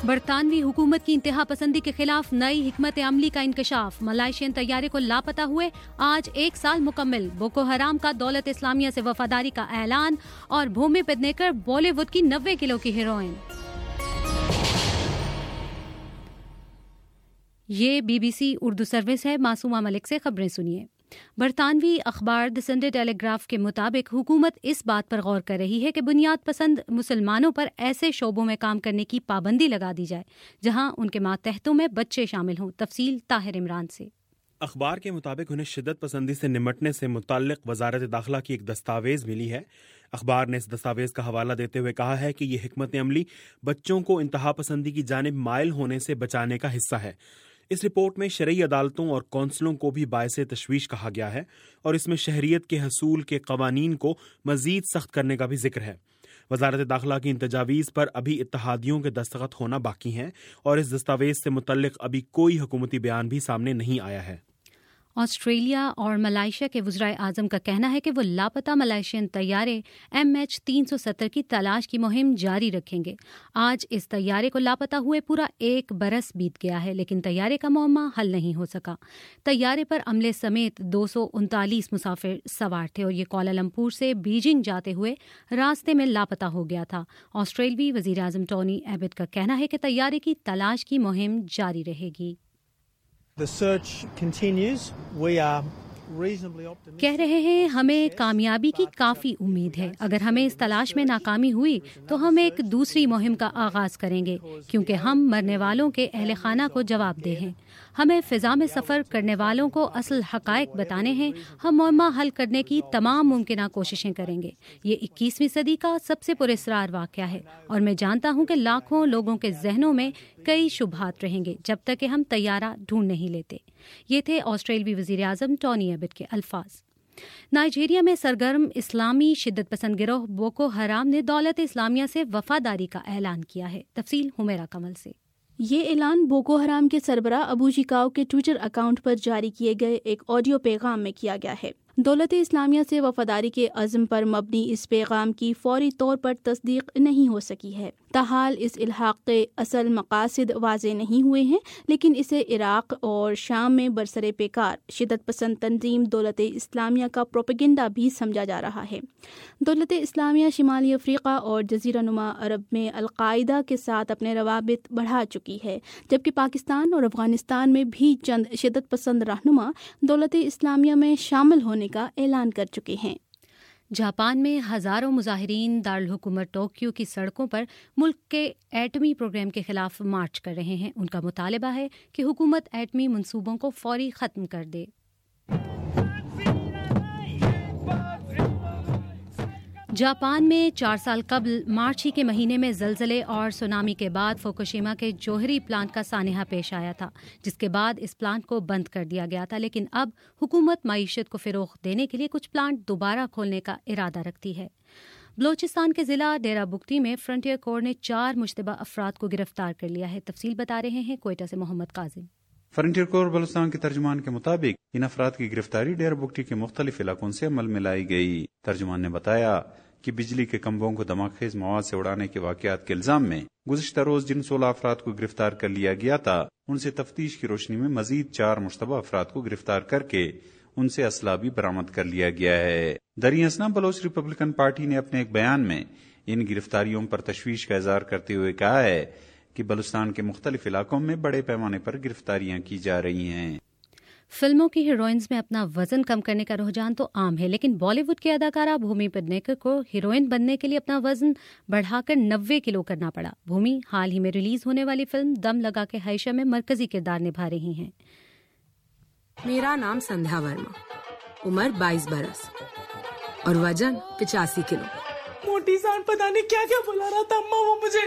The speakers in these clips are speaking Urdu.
برطانوی حکومت کی انتہا پسندی کے خلاف نئی حکمت عملی کا انکشاف، ملائیشین طیارے کو لاپتہ ہوئے آج 1 سال مکمل، بوکو حرام کا دولت اسلامیہ سے وفاداری کا اعلان، اور بھومی پیڈنیکر بالی ووڈ کی 90 کلو کی ہیروئن۔ یہ BBC اردو سروس ہے، معصومہ ملک سے خبریں سنیے۔ برطانوی اخبار دی سنڈے ٹیلی گراف کے مطابق حکومت اس بات پر غور کر رہی ہے کہ بنیاد پسند مسلمانوں پر ایسے شعبوں میں کام کرنے کی پابندی لگا دی جائے جہاں ان کے ماتحتوں میں بچے شامل ہوں۔ تفصیل طاہر عمران سے۔ اخبار کے مطابق انہیں شدت پسندی سے نمٹنے سے متعلق وزارت داخلہ کی ایک دستاویز ملی ہے۔ اخبار نے اس دستاویز کا حوالہ دیتے ہوئے کہا ہے کہ یہ حکمت عملی بچوں کو انتہا پسندی کی جانب مائل ہونے سے بچانے کا حصہ ہے۔ اس رپورٹ میں شرعی عدالتوں اور کونسلوں کو بھی باعث تشویش کہا گیا ہے، اور اس میں شہریت کے حصول کے قوانین کو مزید سخت کرنے کا بھی ذکر ہے۔ وزارت داخلہ کی ان تجاویز پر ابھی اتحادیوں کے دستخط ہونا باقی ہیں، اور اس دستاویز سے متعلق ابھی کوئی حکومتی بیان بھی سامنے نہیں آیا ہے۔ آسٹریلیا اور ملائیشیا کے وزرائے اعظم کا کہنا ہے کہ وہ لاپتہ ملائیشین طیارے MH370 کی تلاش کی مہم جاری رکھیں گے۔ آج اس طیارے کو لاپتہ ہوئے پورا 1 برس بیت گیا ہے، لیکن طیارے کا معمہ حل نہیں ہو سکا۔ طیارے پر عملے سمیت 239 مسافر سوار تھے، اور یہ کوالالمپور سے بیجنگ جاتے ہوئے راستے میں لاپتہ ہو گیا تھا۔ آسٹریلوی وزیر اعظم ٹونی ایبٹ کا کہنا ہے کہ طیارے کی تلاش کی مہم جاری رہے گی۔ The search continues. We are reasonably optimistic. کہہ رہے ہیں ہمیں کامیابی کی کافی امید ہے۔ اگر ہمیں اس تلاش میں ناکامی ہوئی تو ہم ایک دوسری مہم کا آغاز کریں گے، کیونکہ ہم مرنے والوں کے اہل خانہ کو جواب دہ ہیں۔ ہمیں فضا میں سفر کرنے والوں کو اصل حقائق بتانے ہیں۔ ہم معمہ حل کرنے کی تمام ممکنہ کوششیں کریں گے۔ یہ 21ویں صدی کا سب سے پراسرار واقعہ ہے، اور میں جانتا ہوں کہ لاکھوں لوگوں کے ذہنوں میں کئی شبہات رہیں گے جب تک کہ ہم طیارہ ڈھونڈ نہیں لیتے۔ یہ تھے آسٹریلوی وزیر اعظم ٹونی ایبٹ کے الفاظ۔ نائجیریا میں سرگرم اسلامی شدت پسند گروہ بوکو حرام نے دولت اسلامیہ سے وفاداری کا اعلان کیا ہے۔ تفصیل حمیرہ کمل سے۔ یہ اعلان بوکو حرام کے سربراہ ابو جیکاؤ کے ٹویٹر اکاؤنٹ پر جاری کیے گئے ایک آڈیو پیغام میں کیا گیا ہے۔ دولت اسلامیہ سے وفاداری کے عزم پر مبنی اس پیغام کی فوری طور پر تصدیق نہیں ہو سکی ہے۔ تاحال اس الحاق کے اصل مقاصد واضح نہیں ہوئے ہیں، لیکن اسے عراق اور شام میں برسر پیکار شدت پسند تنظیم دولت اسلامیہ کا پروپیگنڈا بھی سمجھا جا رہا ہے۔ دولت اسلامیہ شمالی افریقہ اور جزیرہ نما عرب میں القاعدہ کے ساتھ اپنے روابط بڑھا چکی ہے، جبکہ پاکستان اور افغانستان میں بھی چند شدت پسند رہنما دولت اسلامیہ میں شامل ہونے کا اعلان کر چکے ہیں۔ جاپان میں ہزاروں مظاہرین دارالحکومت ٹوکیو کی سڑکوں پر ملک کے ایٹمی پروگرام کے خلاف مارچ کر رہے ہیں۔ ان کا مطالبہ ہے کہ حکومت ایٹمی منصوبوں کو فوری ختم کر دے۔ جاپان میں 4 سال قبل مارچ ہی کے مہینے میں زلزلے اور سونامی کے بعد فوکوشیما کے جوہری پلانٹ کا سانحہ پیش آیا تھا، جس کے بعد اس پلانٹ کو بند کر دیا گیا تھا، لیکن اب حکومت معیشت کو فروغ دینے کے لیے کچھ پلانٹ دوبارہ کھولنے کا ارادہ رکھتی ہے۔ بلوچستان کے ضلع ڈیرہ بگٹی میں فرنٹیئر کور نے 4 مشتبہ افراد کو گرفتار کر لیا ہے۔ تفصیل بتا رہے ہیں کوئٹہ سے محمد قاسم۔ فرنٹیئر کور بلوچستان کے ترجمان کے مطابق ان افراد کی گرفتاری ڈیرہ بگٹی کے مختلف علاقوں سے عمل میں لائی گئی۔ ترجمان نے بتایا کہ بجلی کے کھمبوں کو دھماکہ خیز مواد سے اڑانے کے واقعات کے الزام میں گزشتہ روز جن 16 افراد کو گرفتار کر لیا گیا تھا، ان سے تفتیش کی روشنی میں مزید 4 مشتبہ افراد کو گرفتار کر کے ان سے اسلحہ بھی برآمد کر لیا گیا ہے۔ دریں اثنا بلوچ ریپبلکن پارٹی نے اپنے ایک بیان میں ان گرفتاریوں پر تشویش کا اظہار کرتے ہوئے کہا ہے کہ بلوچستان کے مختلف علاقوں میں بڑے پیمانے پر گرفتاریاں کی جا رہی ہیں۔ فلموں کی ہیروئنز میں اپنا وزن کم کرنے کا رجحان تو عام ہے، لیکن بالی ووڈ کی اداکارہ بھومی پیڈنیکر کو ہیروئن بننے کے لیے اپنا وزن بڑھا کر 90 کلو کرنا پڑا۔ بھومی حال ہی میں ریلیز ہونے والی فلم دم لگا کے ہائشہ میں مرکزی کردار نبھا رہی ہیں۔ میرا نام سندھیا ورما، عمر 22 برس اور وزن 85 کلو۔ موٹی سان پتہ نہیں کیا کیا بلا رہا تھا اماں وہ مجھے۔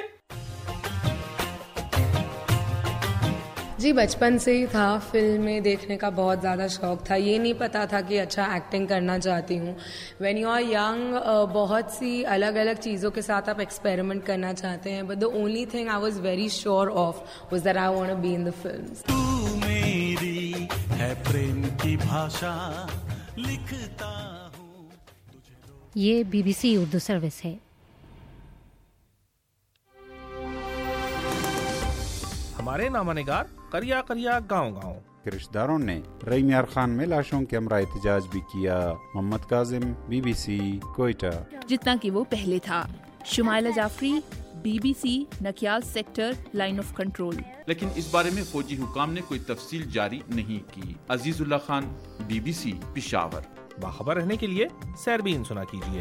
جی بچپن سے ہی تھا، فلمیں دیکھنے کا بہت زیادہ شوق تھا، یہ نہیں پتا تھا کہ اچھا ایکٹنگ کرنا چاہتی ہوں۔ وین یو آر ینگ بہت سی الگ الگ چیزوں کے ساتھ آپ ایکسپیریمنٹ کرنا چاہتے ہیں، but the only thing I was very sure of was that I want to be in the films. تو میری ہے پریم کی بھاشا لکھتا ہوں۔ یہ BBC اردو سروس ہے۔ ہمارے نامہ نگار کریا کریا گاؤں گاؤں کے رشتہ داروں نے رحیم یار خان میں لاشوں کے ہمراہ احتجاج بھی کیا. محمد کاظم، BBC کوئٹہ. جتنا کہ وہ پہلے تھا. Shumaila Jafri, BBC Nakyal sector line of control. لیکن اس بارے میں فوجی حکام نے کوئی تفصیل جاری نہیں کی. عزیز اللہ خان، BBC پشاور. باخبر رہنے کے لیے سیربین سنا کیجیے.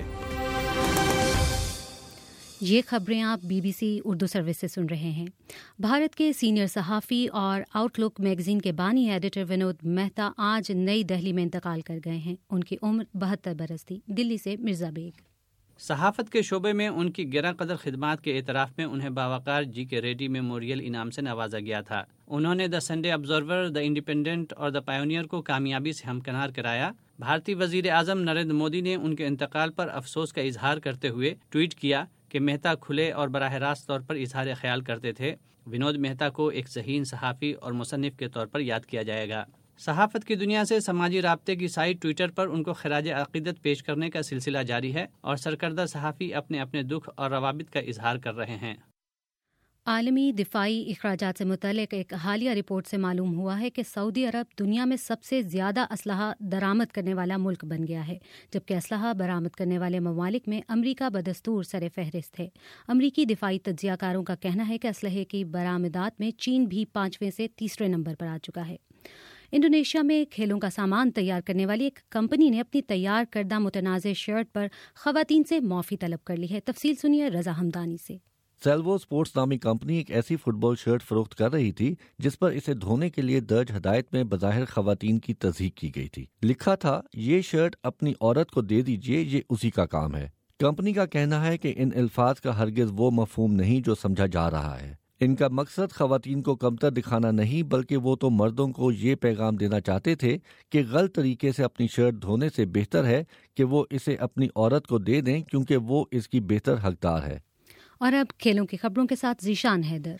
یہ خبریں آپ BBC اردو سروس سے سن رہے ہیں. بھارت کے سینئر صحافی اور آؤٹ لک میگزین کے بانی ایڈیٹر ونود مہتا آج نئی دہلی میں انتقال کر گئے ہیں. ان کی عمر 72 برس تھی. دلی سے مرزا بیگ. صحافت کے شعبے میں ان کی گراں قدر خدمات کے اعتراف میں انہیں باوقار جی کے ریڈی میموریل انعام سے نوازا گیا تھا. انہوں نے the Sunday Observer, the Independent اور دا پائونیئر کو کامیابی سے ہمکنار کرایا. بھارتی وزیر اعظم نریندر مودی نے ان کے انتقال پر افسوس کا اظہار کرتے ہوئے ٹویٹ کیا کہ مہتا کھلے اور براہ راست طور پر اظہار خیال کرتے تھے. ونود مہتا کو ایک ذہین صحافی اور مصنف کے طور پر یاد کیا جائے گا. صحافت کی دنیا سے سماجی رابطے کی سائٹ ٹویٹر پر ان کو خراج عقیدت پیش کرنے کا سلسلہ جاری ہے اور سرکردہ صحافی اپنے دکھ اور روابط کا اظہار کر رہے ہیں. عالمی دفاعی اخراجات سے متعلق ایک حالیہ رپورٹ سے معلوم ہوا ہے کہ سعودی عرب دنیا میں سب سے زیادہ اسلحہ درآمد کرنے والا ملک بن گیا ہے، جبکہ اسلحہ برآمد کرنے والے ممالک میں امریکہ بدستور سر فہرست ہے. امریکی دفاعی تجزیہ کاروں کا کہنا ہے کہ اسلحے کی برآمدات میں چین بھی 5ویں سے 3 نمبر پر آ چکا ہے. انڈونیشیا میں کھیلوں کا سامان تیار کرنے والی ایک کمپنی نے اپنی تیار کردہ متنازع شرٹ پر خواتین سے معافی طلب کر لی ہے. تفصیل سنیے رضا ہمدانی سے. سیلوو اسپورٹس نامی کمپنی ایک ایسی فٹ بال شرٹ فروخت کر رہی تھی جس پر اسے دھونے کے لیے درج ہدایت میں بظاہر خواتین کی تصدیق کی گئی تھی. لکھا تھا، یہ شرٹ اپنی عورت کو دے دیجئے، یہ اسی کا کام ہے. کمپنی کا کہنا ہے کہ ان الفاظ کا ہرگز وہ مفہوم نہیں جو سمجھا جا رہا ہے. ان کا مقصد خواتین کو کمتر دکھانا نہیں، بلکہ وہ تو مردوں کو یہ پیغام دینا چاہتے تھے کہ غلط طریقے سے اپنی شرٹ دھونے سے بہتر ہے کہ وہ اسے اپنی عورت کو دے دیں، کیونکہ وہ اس کی بہتر حقدار ہے. اور اب کھیلوں کی خبروں کے ساتھ Zeeshan Haider.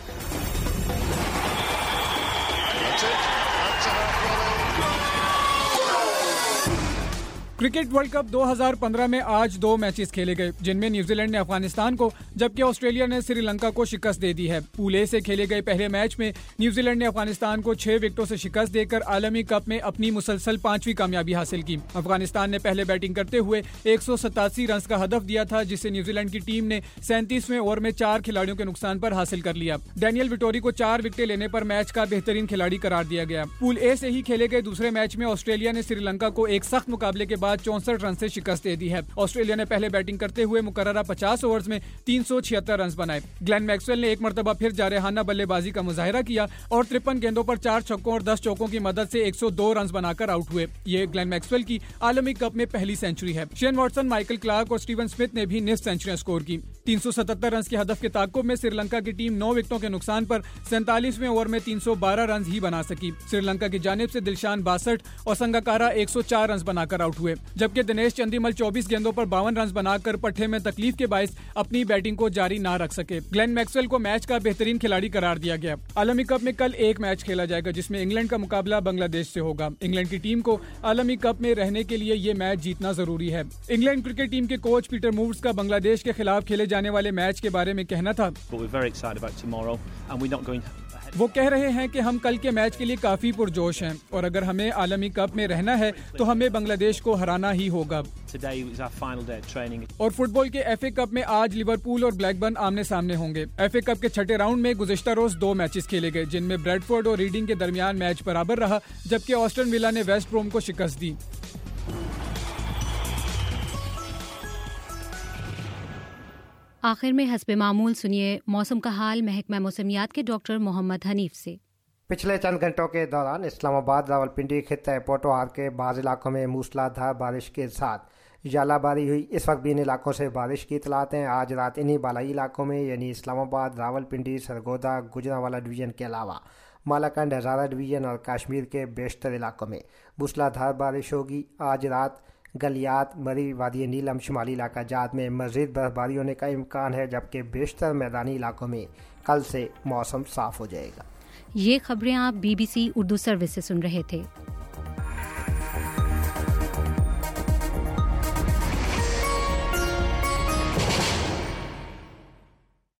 Cricket World Cup 2015 میں آج 2 میچز کھیلے گئے، جن میں نیوزی لینڈ نے افغانستان کو جبکہ آسٹریلیا نے سری لنکا کو شکست دے دی ہے. پول اے سے کھیلے گئے پہلے میچ میں نیوزی لینڈ نے افغانستان کو 6 وکٹوں سے شکست دے کر عالمی کپ میں اپنی مسلسل 5ویں کامیابی حاصل کی. افغانستان نے پہلے بیٹنگ کرتے ہوئے 187 رنز کا ہدف دیا تھا، جسے نیوزی لینڈ کی ٹیم نے 37ویں اوور میں 4 کھلاڑیوں کے نقصان پر حاصل کر لیا. ڈینیل وٹوری کو 4 وکٹیں لینے پر میچ کا بہترین کھلاڑی قرار دیا گیا. پول اے سے ہی کھیلے گئے دوسرے میچ میں آسٹریلیا نے سری لنکا کو ایک سخت مقابلے کے بعد 64 رن سے شکست دے دی ہے. آسٹریلیا نے پہلے بیٹنگ کرتے ہوئے مقررہ 50 اوورز میں 376 رنز بنائے. گلین میکسویل نے ایک مرتبہ پھر جارحانہ بلے بازی کا مظاہرہ کیا اور 53 گیندوں پر 4 چھکوں اور 10 چوکوں کی مدد سے 102 رنز بنا کر آؤٹ ہوئے. یہ گلین میکسویل کی عالمی کپ میں پہلی سینچری ہے. شین واٹسن، مائیکل کلارک اور اسٹیون سمتھ نے بھی نصف سینچریاں سکور کی. 377 رنز کے ہدف کے تعاقب میں سری لنکا کی ٹیم 9 وکٹوں کے نقصان پر 47ویں اوور میں 312 رنز ہی بنا سکی. سری لنکا کی جانب سے دلشان 62 اور سنگاکارا 104 رنز بنا کر آؤٹ ہوئے، جبکہ دنیش چندیمل 24 گیندوں پر 52 رنز بنا کر پٹھے میں تکلیف کے باعث اپنی بیٹنگ کو جاری نہ رکھ سکے. گلین میکسویل کو میچ کا بہترین کھلاڑی قرار دیا گیا. عالمی کپ میں کل ایک میچ کھیلا جائے گا، جس میں انگلینڈ کا مقابلہ بنگلہ دیش سے ہوگا. انگلینڈ کی ٹیم کو عالمی کپ میں رہنے کے لیے یہ میچ جیتنا ضروری ہے. انگلینڈ کرکٹ ٹیم کے کوچ پیٹر مووز کا بنگلہ دیش کے خلاف کھیلے جانے والے میچ کے بارے میں کہنا تھا، وہ کہہ رہے ہیں کہ ہم کل کے میچ کے لیے کافی پرجوش ہیں اور اگر ہمیں عالمی کپ میں رہنا ہے تو ہمیں بنگلہ دیش کو ہرانا ہی ہوگا. اور فٹ بال کے ایف اے کپ میں آج لیورپول اور بلیک برن آمنے سامنے ہوں گے. ایف اے کپ کے چھٹے راؤنڈ میں گزشتہ روز 2 میچز کھیلے گئے، جن میں بریڈ فورڈ اور ریڈنگ کے درمیان میچ برابر رہا، جبکہ آسٹن ولا نے ویسٹ بروم کو شکست دی. آخر میں حسب معمول سنیے موسم کا حال محکمہ موسمیات کے ڈاکٹر محمد حنیف سے. پچھلے چند گھنٹوں کے دوران اسلام آباد، راولپنڈی، خطہ پوٹوہار کے بعض علاقوں میں موسلا دھار بارش کے ساتھ ژالہ باری ہوئی. اس وقت بھی ان علاقوں سے بارش کی اطلاعات ہیں. آج رات انہی بالائی علاقوں میں یعنی اسلام آباد، راولپنڈی، سرگودا، گجرانوالہ ڈویژن کے علاوہ مالاکنڈ، ہزارہ ڈویژن اور کشمیر کے بیشتر علاقوں میں موسلا دھار بارش ہوگی. آج رات گلیات، مری، وادی نیلم، شمالی علاقہ جات میں مزید برف باری ہونے کا امکان ہے، جبکہ بیشتر میدانی علاقوں میں کل سے موسم صاف ہو جائے گا. یہ خبریں آپ BBC اردو سروس سے سن رہے تھے.